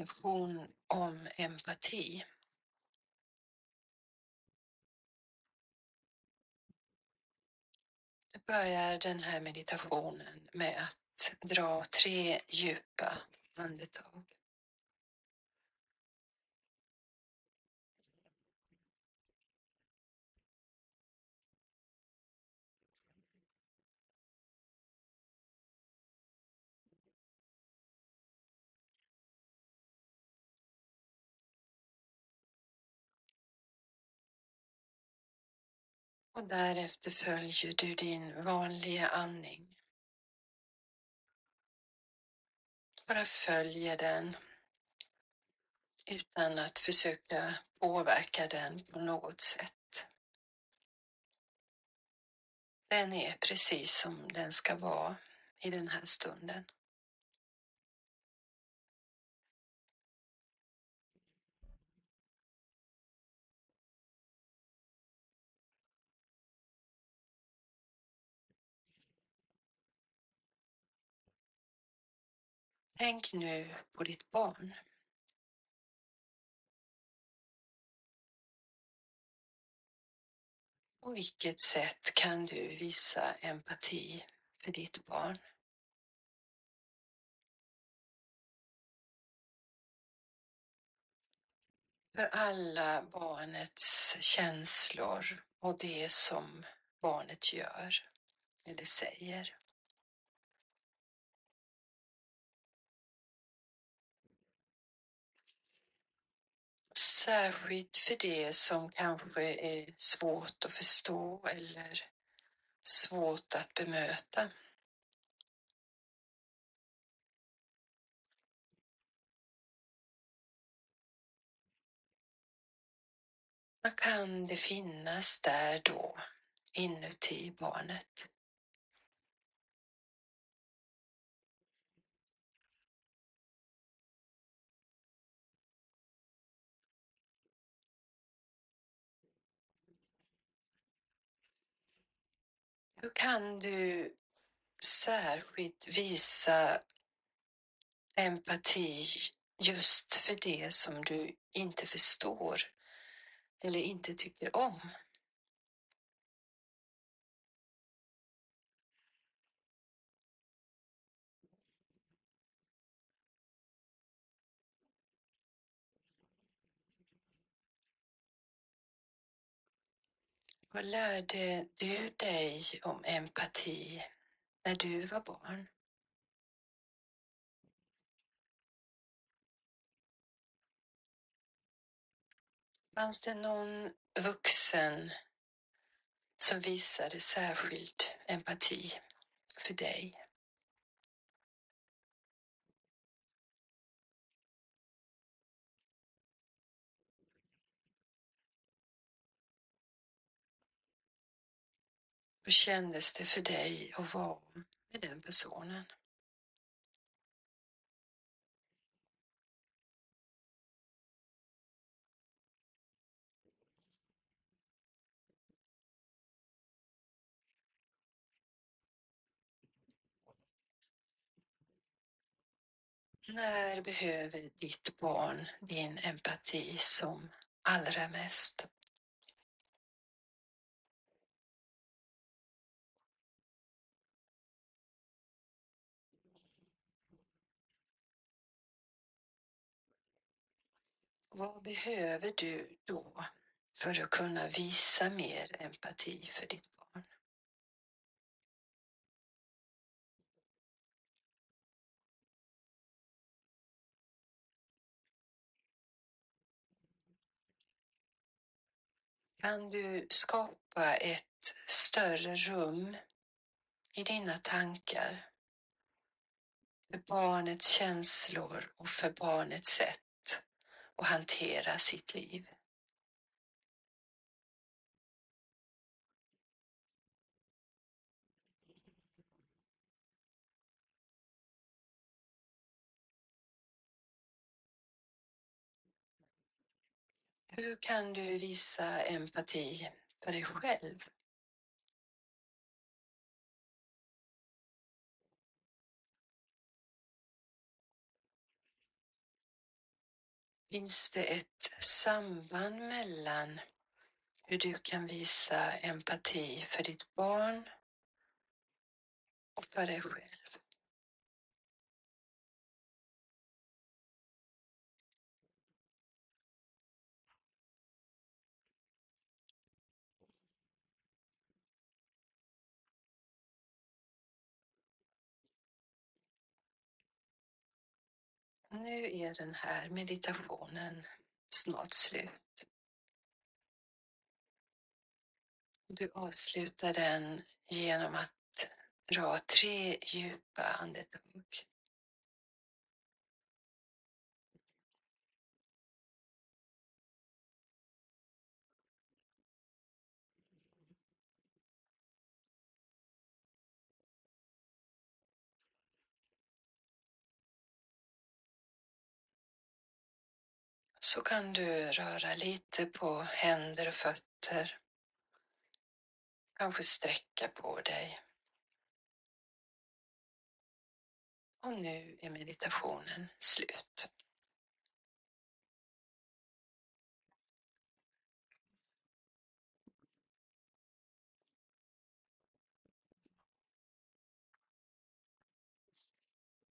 Lektion om empati. Du börjar den här meditationen med att dra 3 djupa andetag. Och därefter följer du din vanliga andning. Bara följer den utan att försöka påverka den på något sätt. Den är precis som den ska vara i den här stunden. Tänk nu på ditt barn. På vilket sätt kan du visa empati för ditt barn? För alla barnets känslor och det som barnet gör eller säger. Särskilt för det som kanske är svårt att förstå eller svårt att bemöta. Vad kan det finnas där då inuti barnet? Hur kan du särskilt visa empati just för det som du inte förstår eller inte tycker om? Vad lärde du dig om empati när du var barn? Fanns det någon vuxen som visade särskild empati för dig? Hur kändes det för dig att vara med den personen? När behöver ditt barn din empati som allra mest? Vad behöver du då för att kunna visa mer empati för ditt barn? Kan du skapa ett större rum i dina tankar för barnets känslor och för barnets sätt att hantera sitt liv? Hur kan du visa empati för dig själv? Finns det ett samband mellan hur du kan visa empati för ditt barn och för dig själv? Nu är den här meditationen snart slut. Du avslutar den genom att dra 3 djupa andetag. Så kan du röra lite på händer och fötter. Kanske sträcka på dig. Och nu är meditationen slut.